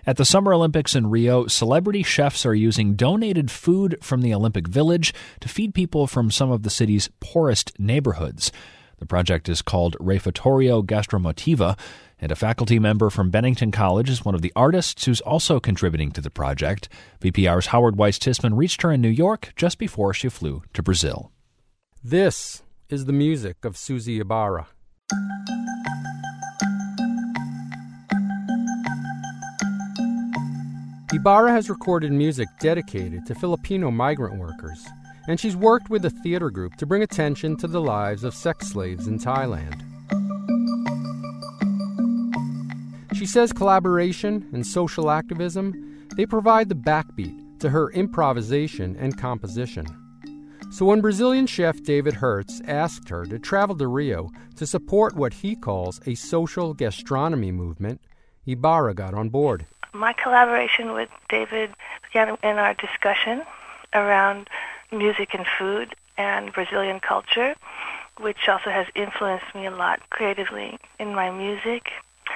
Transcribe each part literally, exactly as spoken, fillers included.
At the Summer Olympics in Rio, celebrity chefs are using donated food from the Olympic Village to feed people from some of the city's poorest neighborhoods. The project is called Refettorio Gastromotiva, and a faculty member from Bennington College is one of the artists who's also contributing to the project. V P R's Howard Weiss-Tisman reached her in New York just before she flew to Brazil. This is the music of Suzy Ibarra. Ibarra has recorded music dedicated to Filipino migrant workers, and she's worked with a theater group to bring attention to the lives of sex slaves in Thailand. She says collaboration and social activism, they provide the backbeat to her improvisation and composition. So when Brazilian chef David Hertz asked her to travel to Rio to support what he calls a social gastronomy movement, Ibarra got on board. My collaboration with David began in our discussion around music and food and Brazilian culture, which also has influenced me a lot creatively in my music.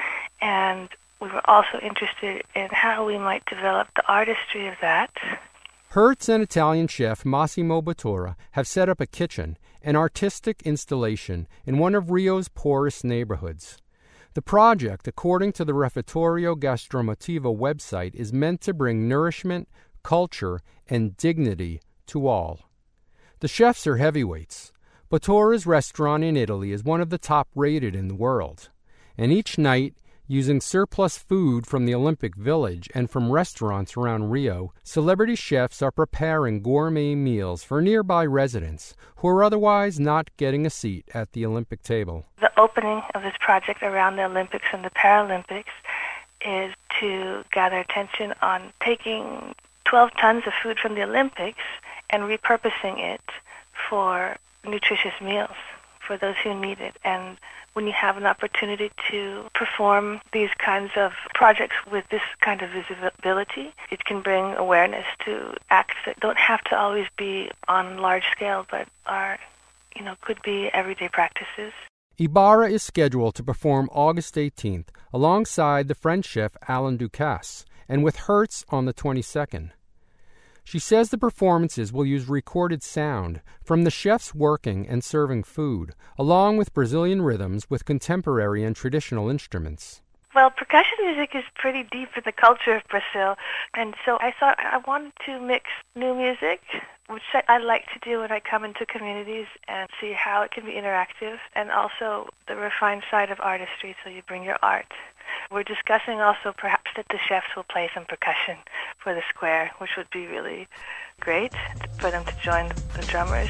And we were also interested in how we might develop the artistry of that. Hertz and Italian chef Massimo Bottura have set up a kitchen, an artistic installation in one of Rio's poorest neighborhoods. The project, according to the Refettorio Gastromotiva website, is meant to bring nourishment, culture, and dignity to all. The chefs are heavyweights. Bottura's restaurant in Italy is one of the top-rated in the world. And each night, using surplus food from the Olympic Village and from restaurants around Rio, celebrity chefs are preparing gourmet meals for nearby residents who are otherwise not getting a seat at the Olympic table. The opening of this project around the Olympics and the Paralympics is to gather attention on taking twelve tons of food from the Olympics and repurposing it for nutritious meals for those who need it. And when you have an opportunity to perform these kinds of projects with this kind of visibility, it can bring awareness to acts that don't have to always be on large scale, but are, you know, could be everyday practices. Ibarra is scheduled to perform August eighteenth alongside the French chef Alain Ducasse and with Hertz on the twenty-second. She says the performances will use recorded sound from the chefs working and serving food, along with Brazilian rhythms with contemporary and traditional instruments. Well, percussion music is pretty deep in the culture of Brazil, and so I thought I wanted to mix new music, which I like to do when I come into communities and see how it can be interactive, and also the refined side of artistry, so you bring your art. We're discussing also perhaps that the chefs will play some percussion for the square, which would be really great for them to join the drummers.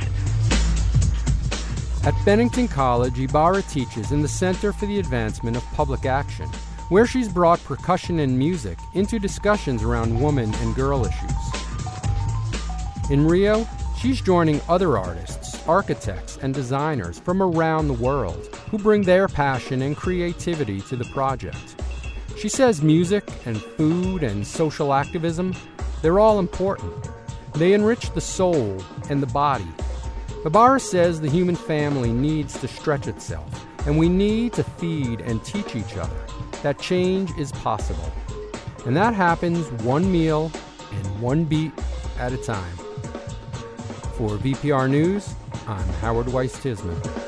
At Bennington College, Ibarra teaches in the Center for the Advancement of Public Action, where she's brought percussion and music into discussions around woman and girl issues. In Rio, she's joining other artists, architects, and designers from around the world who bring their passion and creativity to the project. She says music and food and social activism, they're all important. They enrich the soul and the body. Ibarra says the human family needs to stretch itself, and we need to feed and teach each other that change is possible. And that happens one meal and one beat at a time. For V P R News, I'm Howard Weiss-Tisman.